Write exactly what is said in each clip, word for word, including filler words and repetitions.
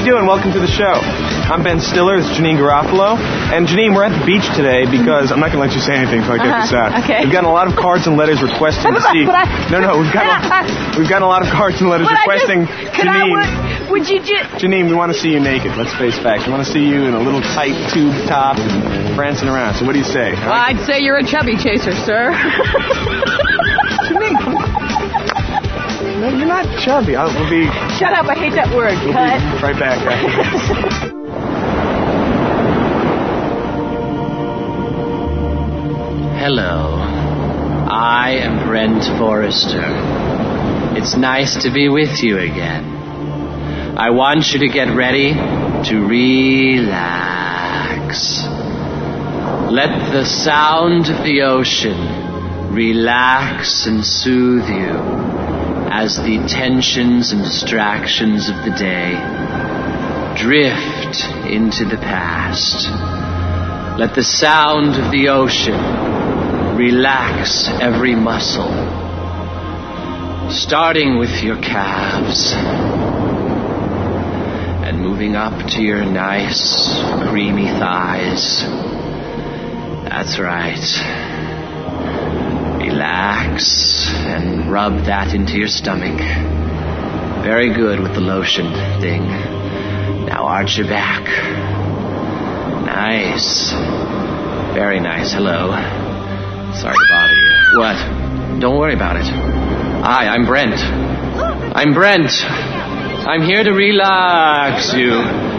doing? Welcome to the show. I'm Ben Stiller. This is Janine Garofalo. And Janine, we're at the beach today because I'm not going to let you say anything until I get uh-huh. this out. Okay. We've gotten a lot of cards and letters requesting to see. No, no, we've got a, we've gotten a lot of cards and letters but requesting just, Janine. I, would, would you just... Janine, we want to see you naked. Let's face facts. We want to see you in a little tight tube top and prancing around. So what do you say? Well, I'd say you're a chubby chaser, sir. Janine, come on. No, you're not chubby. I'll we'll be... Shut up. I hate that word. We'll Cut. be right back after this. Hello. I am Brent Forrester. It's nice to be with you again. I want you to get ready to relax. Let the sound of the ocean relax and soothe you as the tensions and distractions of the day drift into the past. Let the sound of the ocean relax every muscle, starting with your calves and moving up to your nice, creamy thighs. That's right. Relax and rub that into your stomach. Very good with the lotion thing. Now arch your back. Nice. Very nice. Hello. Sorry to bother you. What? Don't worry about it. Hi, I'm Brent. I'm Brent. I'm here to relax you.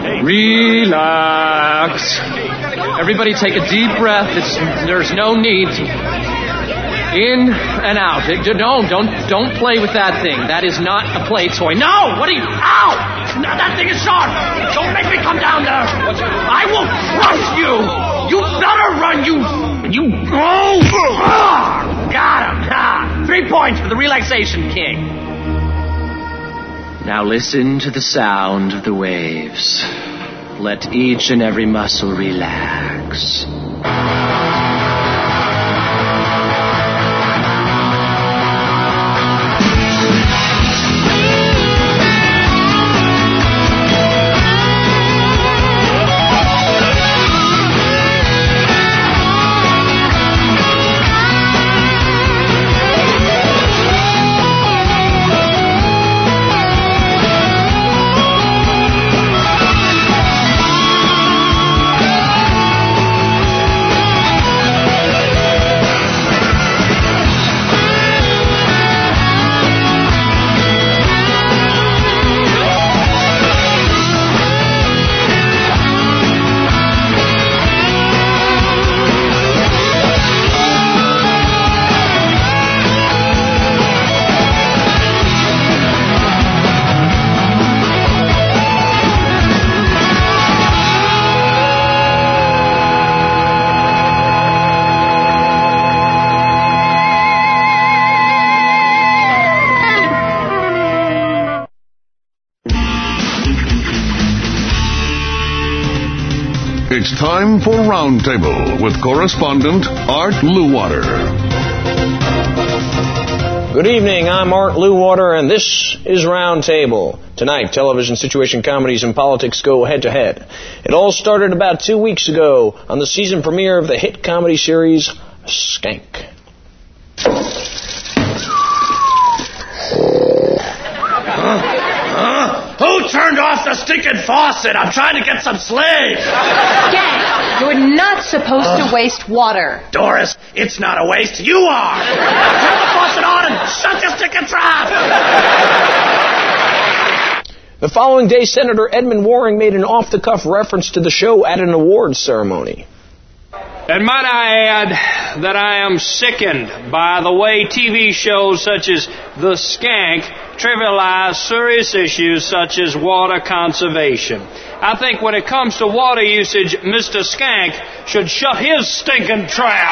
Relax. Everybody take a deep breath. It's, there's no need to... In and out. It, don't, don't, don't play with that thing. That is not a play toy. No! What are you... Ow! No, that thing is sharp! Don't make me come down there! I will crush you! You better run, you... You... Oh! Oh! Got him! Ah, three points for the relaxation king. Now listen to the sound of the waves. Let each and every muscle relax. It's time for Roundtable with correspondent Art Lewwater. Good evening, I'm Art Lewwater, and this is Roundtable. Tonight, television situation comedies and politics go head-to-head. It all started about two weeks ago on the season premiere of the hit comedy series Skank. Who turned off the stinking faucet? I'm trying to get some sleep. Skank, you're not supposed uh, to waste water. Doris, it's not a waste. You are. Turn the faucet on and shut your stinking trap. The following day, Senator Edmund Waring made an off-the-cuff reference to the show at an awards ceremony. And might I add that I am sickened by the way T V shows such as The Skank trivialize serious issues such as water conservation. I think when it comes to water usage, Mister Skank should shut his stinking trap.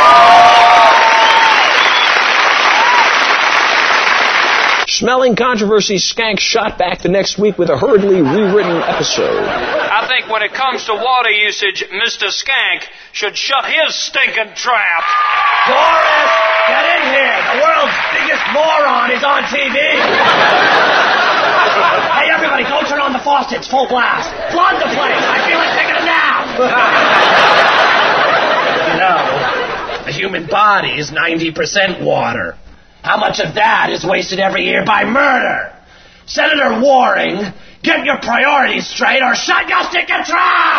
Smelling controversy, Skank shot back the next week with a hurriedly rewritten episode. I think when it comes to water usage, Mister Skank should shut his stinking trap. Doris, get in here. The world's biggest moron is on T V. Hey, everybody. Somebody go turn on the faucets, full blast. Flood the place. I feel like taking a nap. You know, the human body is ninety percent water. How much of that is wasted every year by murder? Senator Waring, get your priorities straight or shut your stinking trap!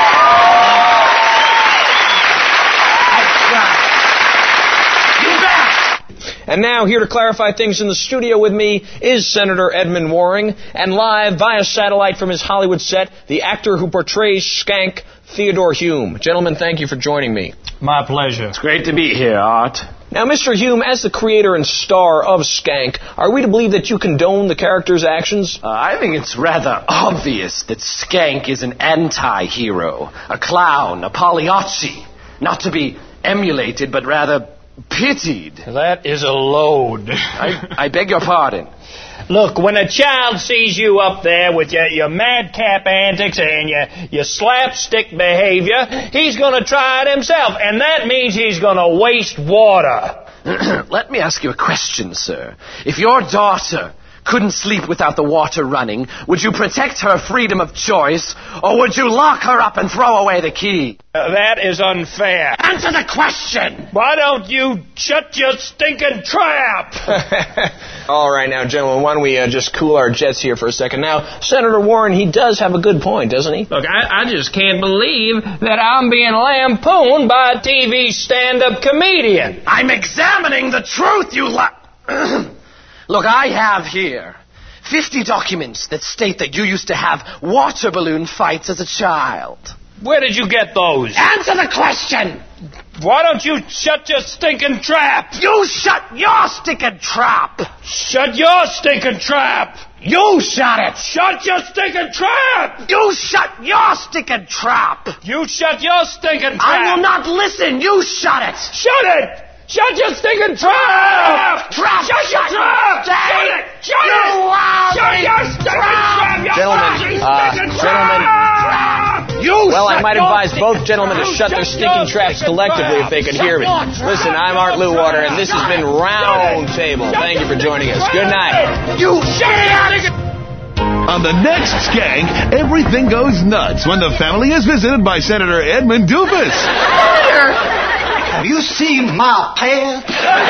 You bet! And now, here to clarify things in the studio with me is Senator Edmund Waring, and live via satellite from his Hollywood set, the actor who portrays Skank, Theodore Hume. Gentlemen, thank you for joining me. My pleasure. It's great to be here, Art. Now, Mister Hume, as the creator and star of Skank, are we to believe that you condone the character's actions? Uh, I think it's rather obvious that Skank is an anti-hero, a clown, a Pagliacci, not to be emulated, but rather pitied. That is a load. I, I beg your pardon. Look, when a child sees you up there with your, your madcap antics and your, your slapstick behavior, he's going to try it himself, and that means he's going to waste water. Let me ask you a question, sir. If your daughter couldn't sleep without the water running, would you protect her freedom of choice, or would you lock her up and throw away the key? Uh, that is unfair. Answer the question! Why don't you shut your stinking trap? All right, now, gentlemen, why don't we uh, just cool our jets here for a second. Now, Senator Warren, he does have a good point, doesn't he? Look, I, I just can't believe that I'm being lampooned by a T V stand-up comedian. I'm examining the truth, you la... Look, I have here fifty documents that state that you used to have water balloon fights as a child. Where did you get those? Answer the question! Why don't you shut your stinking trap? You shut your stinking trap! Shut your stinking trap! You shut it! Shut your stinking trap! You shut your stinking trap! You shut your stinking trap! I will not listen! You shut it! Shut it! Shut your stinking trap! Trap! Shut your trap! Shut it! Shut you it! Shut your stinking trap! You Gentlemen, uh, gentlemen. You well, I might your advise both gentlemen to shut their stinking traps collectively if they could hear me. Listen, I'm Art Luwater, and this has been Round Table. Thank you for joining us. Good night. You shut it! On the next Skank, everything goes nuts when the family is visited by Senator Edmund Doofus. Have you seen my pants?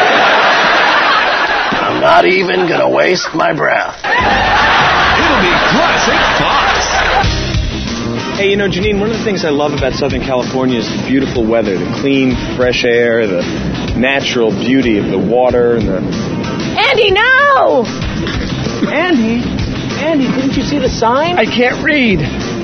I'm not even gonna waste my breath. It'll be classic Fox. Hey, you know, Janine, one of the things I love about Southern California is the beautiful weather, the clean, fresh air, the natural beauty of the water, and the... Andy, no! Andy? Andy, didn't you see the sign? I can't read.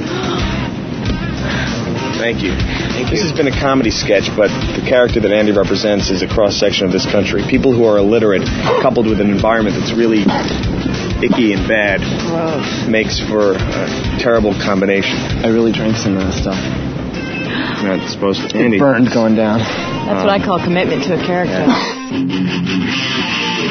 Thank you. Thank you. This has been a comedy sketch, but the character that Andy represents is a cross-section of this country. People who are illiterate, coupled with an environment that's really icky and bad, Gross. Makes for a terrible combination. I really drank some of that stuff. You're not supposed to. Andy. It burned going down. That's um, what I call commitment to a character. Yeah.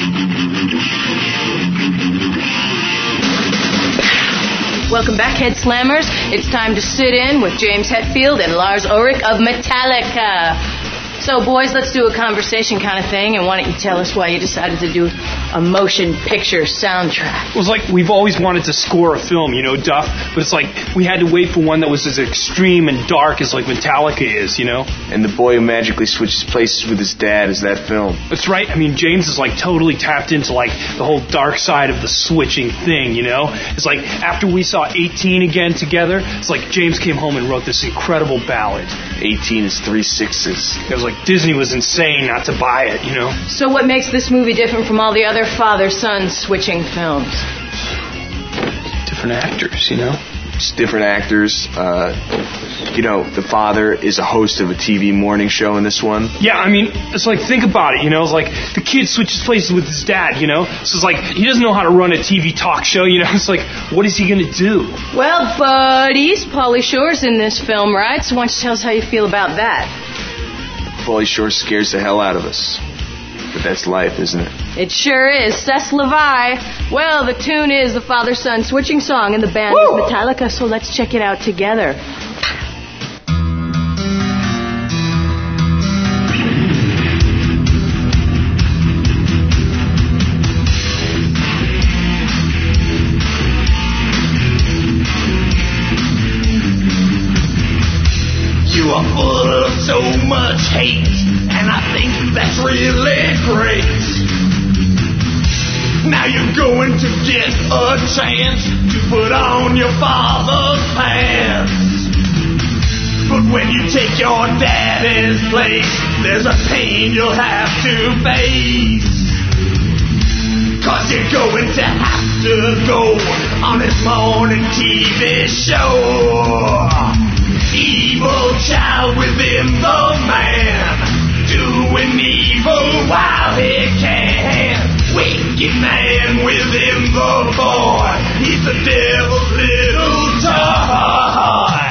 Welcome back, Head Slammers. It's time to sit in with James Hetfield and Lars Ulrich of Metallica. So, boys, let's do a conversation kind of thing, and why don't you tell us why you decided to do a motion picture soundtrack? It was like we've always wanted to score a film, you know, Duff, but it's like we had to wait for one that was as extreme and dark as like Metallica is, you know? And the boy who magically switches places with his dad is that film. That's right. I mean, James is like totally tapped into like the whole dark side of the switching thing, you know? It's like after we saw eighteen again together, it's like James came home and wrote this incredible ballad. eighteen is three sixes. It was like Disney was insane not to buy it, you know? So what makes this movie different from all the other father-son switching films? Different actors, you know? Just different actors. Uh, you know, the father is a host of a T V morning show in this one. Yeah, I mean, it's like, think about it, you know? It's like the kid switches places with his dad, you know? So it's like, he doesn't know how to run a T V talk show, you know? It's like, what is he going to do? Well, buddies, Pauly Shore's in this film, right? So why don't you tell us how you feel about that? Pauly Shore scares the hell out of us. But that's life, isn't it? It sure is. Cess Levi. Well, the tune is the father-son switching song, and the band Woo! Is Metallica, so let's check it out together. so much hate, and I think that's really great. Now you're going to get a chance to put on your father's pants. But when you take your daddy's place, there's a pain you'll have to face. Cause you're going to have to go on his morning T V show. Evil child within the man, doing evil while he can. Wicked man within the boy, he's the devil's little toy.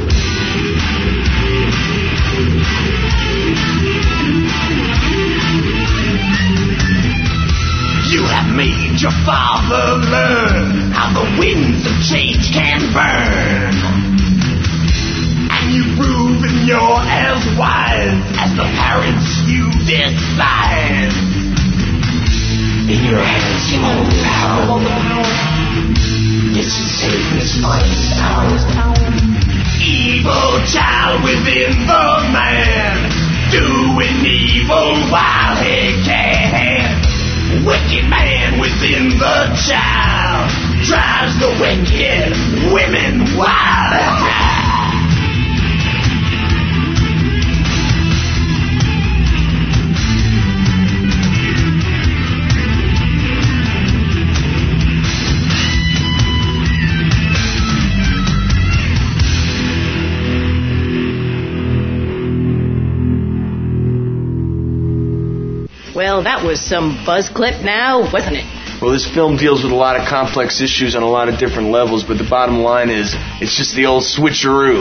You have made your father learn how the winds of change can burn. And you've proven you're as wise as the parents you despise. In your hands you hold power. This is Satan's finest hour. Evil child within the man, doing evil while he can. Wicked man within the child, drives the wicked women wild. Well, that was some buzz clip now, wasn't it? Well, this film deals with a lot of complex issues on a lot of different levels, but the bottom line is, it's just the old switcheroo.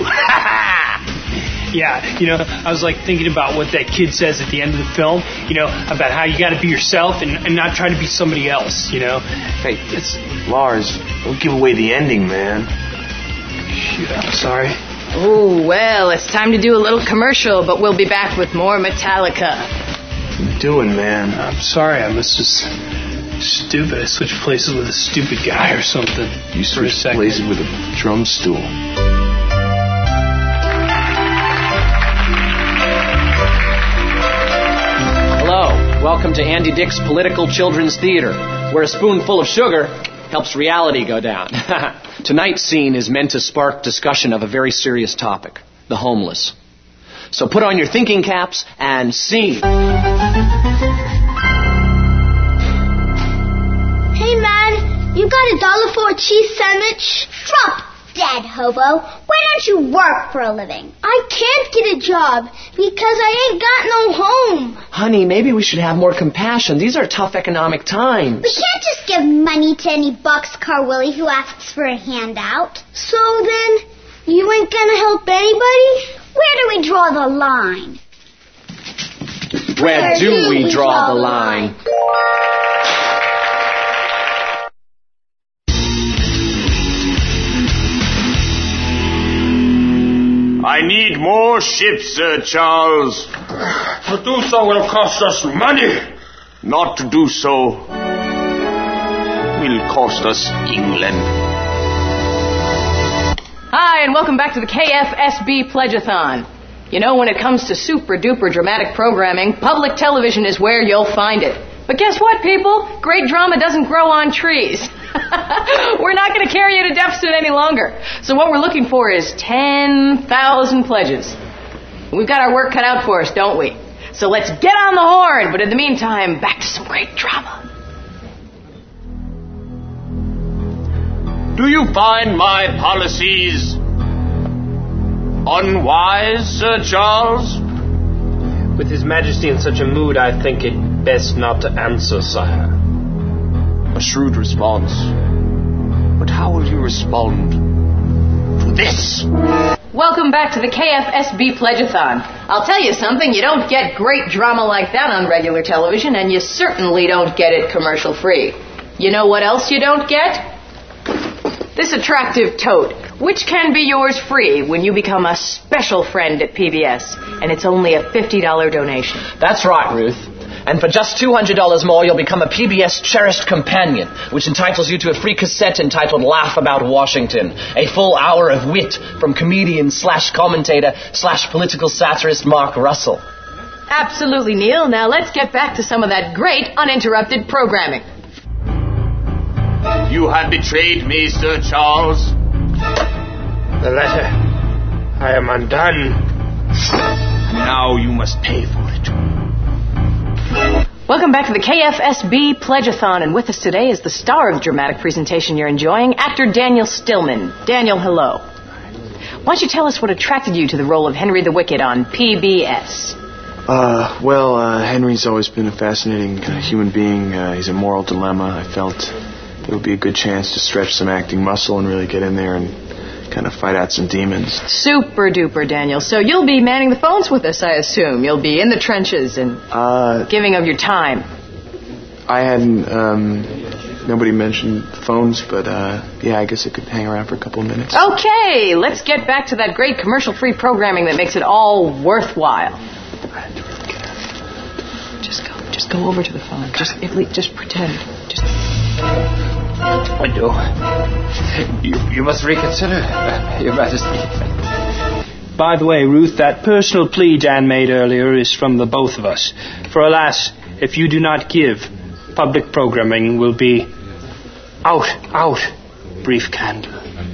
Yeah, you know, I was like thinking about what that kid says at the end of the film, you know, about how you got to be yourself and, and not try to be somebody else, you know. Hey, it's Lars. Don't give away the ending, man. Shoot, I'm sorry. Oh, well, it's time to do a little commercial, but we'll be back with more Metallica. What are you doing, man? I'm sorry, I was just stupid. I switched places with a stupid guy or something. You switched places with a drum stool. Hello, welcome to Andy Dick's Political Children's Theater, where a spoonful of sugar helps reality go down. Tonight's scene is meant to spark discussion of a very serious topic, the homeless. So put on your thinking caps and scene. Hey, man, you got a dollar for a cheese sandwich? Drop dead, hobo. Why don't you work for a living? I can't get a job because I ain't got no home. Honey, maybe we should have more compassion. These are tough economic times. We can't just give money to any boxcar Willie who asks for a handout. So then, you ain't gonna help anybody? Where do we draw the line? Where, Where do, do we, we draw, draw the line? line? I need more ships, Sir Charles. To do so will cost us money. Not to do so will cost us England. Hi, and welcome back to the K F S B Pledgeathon. You know, when it comes to super-duper dramatic programming, public television is where you'll find it. But guess what, people? Great drama doesn't grow on trees. We're not going to carry you to deficit any longer. So what we're looking for is ten thousand pledges. We've got our work cut out for us, don't we? So let's get on the horn. But in the meantime, back to some great drama. Do you find my policies unwise, Sir Charles? With His Majesty in such a mood, I think it best not to answer, sire. A shrewd response. But how will you respond to this? Welcome back to the K F S B Pledgeathon. I'll tell you something, you don't get great drama like that on regular television, and you certainly don't get it commercial-free. You know what else you don't get? This attractive tote, which can be yours free when you become a special friend at P B S, and it's only a fifty dollars donation. That's right, Ruth. And for just two hundred dollars more, you'll become a P B S Cherished Companion, which entitles you to a free cassette entitled Laugh About Washington, a full hour of wit from comedian slash commentator slash political satirist Mark Russell. Absolutely, Neil. Now let's get back to some of that great uninterrupted programming. You have betrayed me, Sir Charles. The letter. I am undone. Now you must pay for it. Welcome back to the K F S B Pledgeathon, and with us today is the star of the dramatic presentation you're enjoying, actor Daniel Stillman. Daniel, hello. Why don't you tell us what attracted you to the role of Henry the Wicked on P B S? Uh, well, uh, Henry's always been a fascinating uh, human being. Uh, he's a moral dilemma. I felt it would be a good chance to stretch some acting muscle and really get in there and kind of fight out some demons. Super duper, Daniel. So you'll be manning the phones with us, I assume. You'll be in the trenches and uh, giving of your time. I hadn't, um, nobody mentioned phones, but, uh, yeah, I guess I could hang around for a couple of minutes. Okay, let's get back to that great commercial-free programming that makes it all worthwhile. Just go, just go over to the phone. Just, just pretend. Just... I do. You, you must reconsider, uh, Your Majesty. By the way, Ruth, that personal plea Dan made earlier is from the both of us. For alas, if you do not give, public programming will be out, out, brief candle.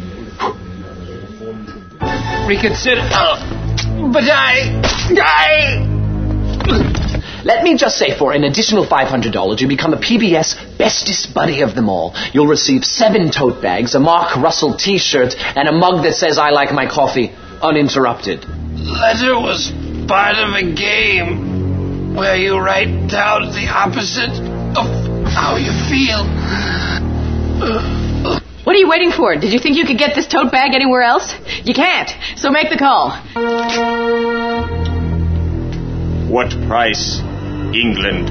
Reconsider. Uh, but I, I... Let me just say, for an additional five hundred dollars, you become a P B S bestest buddy of them all. You'll receive seven tote bags, a Mark Russell T-shirt, and a mug that says, I like my coffee, uninterrupted. Letter was part of a game where you write down the opposite of how you feel. What are you waiting for? Did you think you could get this tote bag anywhere else? You can't, so make the call. What price? England.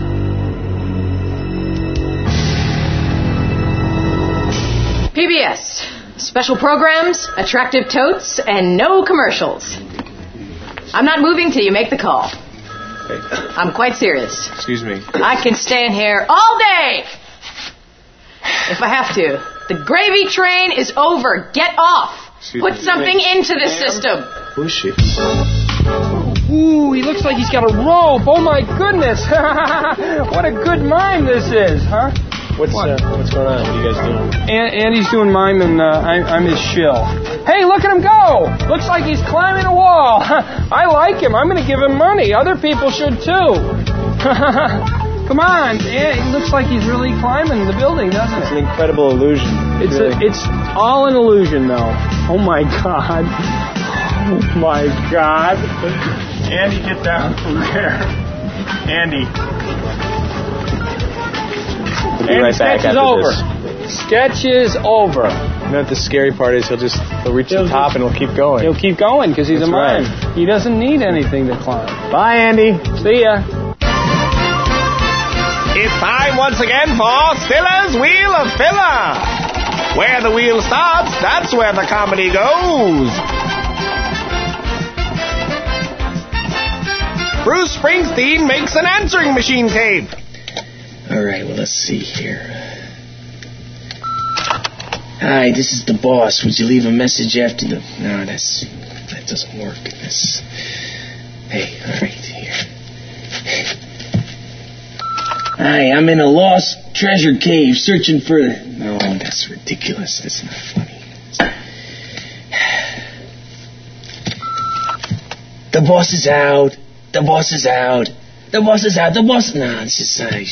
P B S. Special programs, attractive totes, and no commercials. I'm not moving till you make the call. Hey. I'm quite serious. Excuse me. I can stand here all day if I have to. The gravy train is over. Get off. Excuse Put me. something Hey. into the system. Who is she? Ooh, he looks like he's got a rope. Oh, my goodness. What a good mime this is, huh? What's uh, what's going on? What are you guys doing? And, Andy's doing mime, and uh, I, I'm his shill. Hey, look at him go. Looks like he's climbing a wall. I like him. I'm going to give him money. Other people should, too. Come on. Yeah, it looks like he's really climbing the building, doesn't it? It's an incredible illusion. It's really. a, it's all an illusion, though. Oh, my God. Oh, my God. Andy, get down from there. Andy. We'll be And right back sketch is after over. this. Sketch is over. You know what the scary part is? He'll just he'll reach He'll the top just- and he'll keep going. He'll keep going because he's That's a mime. right. He doesn't need anything to climb. Bye, Andy. See ya. It's time once again for Stiller's Wheel of Filler. Where the wheel starts, that's where the comedy goes. Bruce Springsteen makes an answering machine tape. All right, well, let's see here. Hi, this is the boss. Would you leave a message after the... No, that's... that doesn't work. That's... Hey, all right, here. Hi, I'm in a lost treasure cave searching for... No, that's ridiculous. That's not funny. The boss is out. The boss is out. The boss is out. The boss... No, it's just... Uh,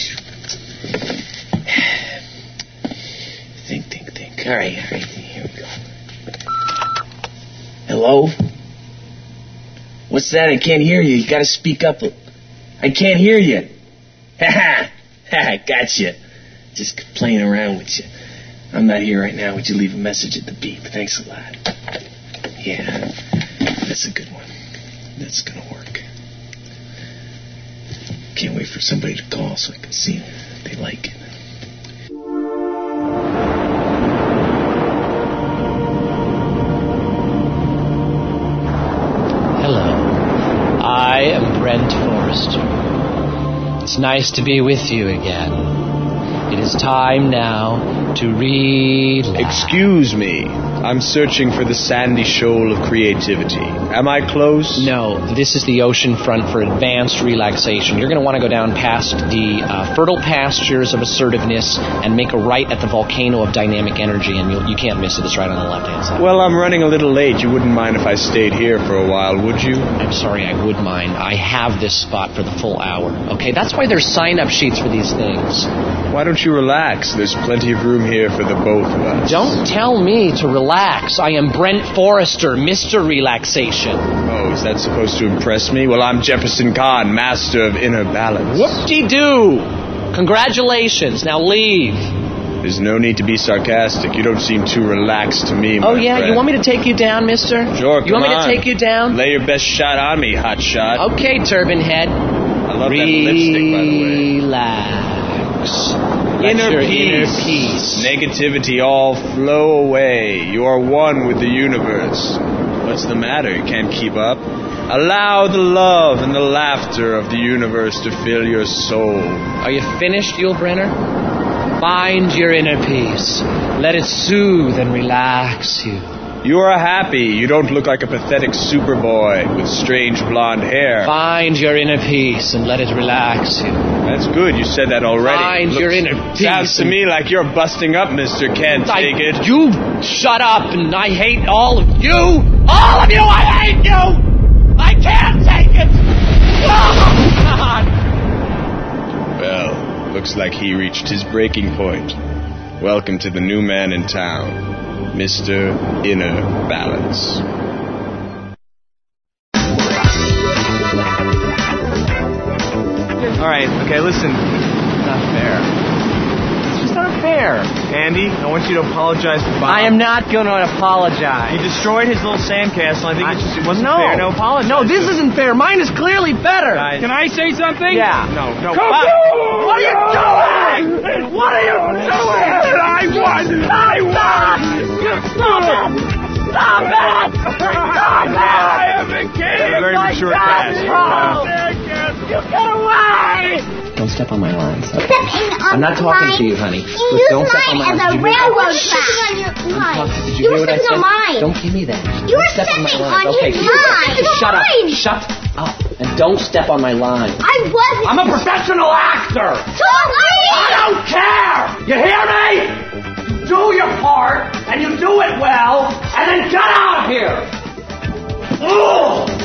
think, think, think. All right, all right. Here we go. Hello? What's that? I can't hear you. You gotta speak up. I can't hear you. Ha ha! Ha! Gotcha. Just playing around with you. I'm not here right now. Would you leave a message at the beep? Thanks a lot. Yeah, that's a good one. That's gonna work. Can't wait for somebody to call so I can see if they like it. Hello. I am Brent Forrester. It's It's nice to be with you again. It is time now to read. Excuse me. I'm searching for the sandy shoal of creativity. Am I close? No, this is the ocean front for advanced relaxation. You're going to want to go down past the uh, fertile pastures of assertiveness and make a right at the volcano of dynamic energy, and you'll, you can't miss it. It's right on the left-hand side. Well, I'm running a little late. You wouldn't mind if I stayed here for a while, would you? I'm sorry, I would mind. I have this spot for the full hour. Okay, that's why there's sign-up sheets for these things. Why don't you relax? There's plenty of room here for the both of us. Don't tell me to relax. I am Brent Forrester, Mister Relaxation. Oh, is that supposed to impress me? Well, I'm Jefferson Kahn, Master of Inner Balance. Whoop-de-doo! Congratulations. Now leave. There's no need to be sarcastic. You don't seem too relaxed to me, my Oh, yeah? friend. You want me to take you down, mister? Sure, come You want me on. to take you down? Lay your best shot on me, hot shot. Okay, turban head. I love that lipstick, by the way. Relax. Inner your peace. inner peace. Negativity all flow away. You are one with the universe. What's the matter? You can't keep up? Allow the love and the laughter of the universe to fill your soul. Are you finished, Yul Brenner? Find your inner peace. Let it soothe and relax you. You are happy. You don't look like a pathetic superboy with strange blonde hair. Find your inner peace and let it relax you. That's good. You said that already. Find Looks- your inner peace. Sounds to me like you're busting up, Mister Can't I- take it. You shut up, and I hate all of you. All of you, I hate you. I can't take it. Oh, God. Well, looks like he reached his breaking point. Welcome to the new man in town, Mister Inner Balance. All right, okay, listen. It's not fair. It's just not fair. Andy, I want you to apologize to Bob. I am not going to apologize. He destroyed his little sandcastle. I think it's just, it wasn't no. fair. No, apologize. No, this isn't fair. Mine is clearly better. Guys. Can I say something? Yeah. No, no. Come Bob. on! What are you doing? What are you doing? I won! I won! Stop it! Stop it! Stop it! I am a king! Very mature cat. You get away! Don't step on my lines. Okay? I'm not talking to you, honey. You Look, use don't step on mine my as lines. a Did you hear railroad that? track. on your line. Talking- Did you, You hear were what I stepping said? on mine. Don't give me that. You were Step on my stepping lines. on Okay, his you- line. Shut up. Mine. Shut up. And don't step on my line. I wasn't. I'm a professional actor. So are you. I don't care. You hear me? Do your part, and you do it well, and then get out of here. Ugh.